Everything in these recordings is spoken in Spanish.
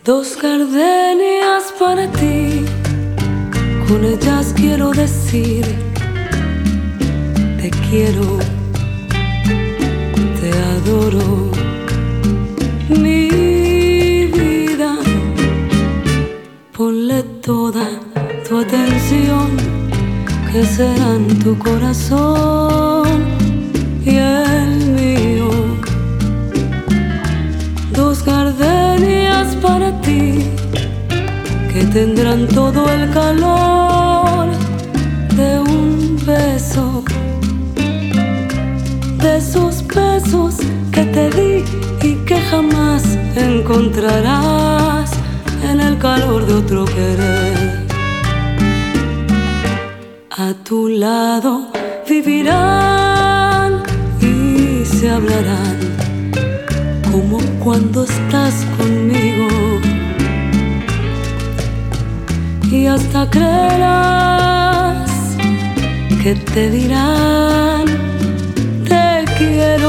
Dos gardenias para ti, con ellas quiero decir te quiero, te adoro, mi vida. Ponle toda tu atención, que serán tu corazón y el mío. Dos gardenias para ti, que tendrán todo el calor de un beso, de esos besos que te di y que jamás encontrarás en el calor de otro querer. A tu lado vivirán y se hablarán, como cuando estás conmigo, y hasta creerás que te dirán te quiero.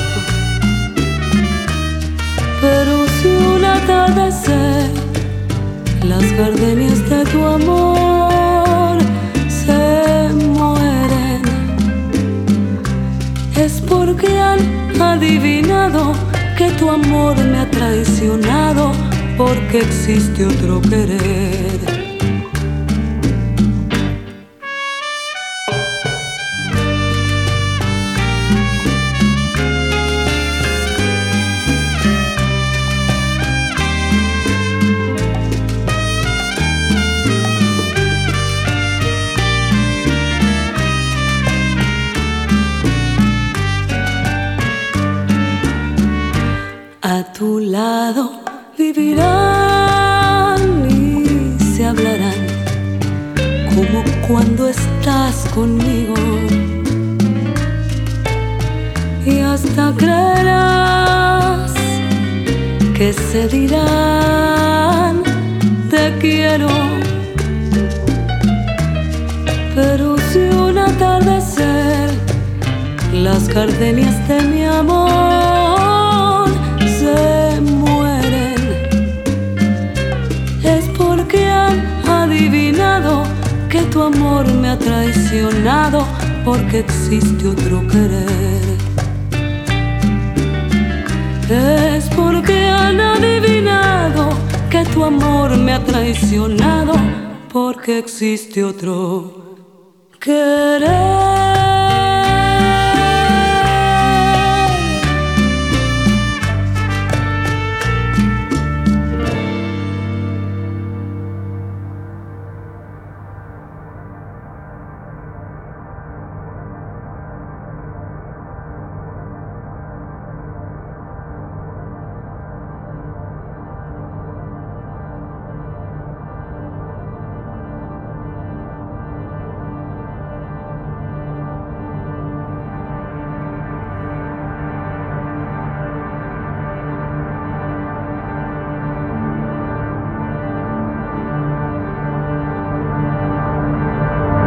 Pero si un atardecer las gardenias de tu amor se mueren, es porque han adivinado que tu amor me ha traicionado, porque existe otro querer. A tu lado vivirán y se hablarán, como cuando estás conmigo, y hasta creerás que se dirán te quiero. Pero si un atardecer las gardenias de mi amor se mueren, es porque han adivinado que tu amor me ha traicionado, porque existe otro querer. Es porque han adivinado que tu amor me ha traicionado, porque existe otro querer.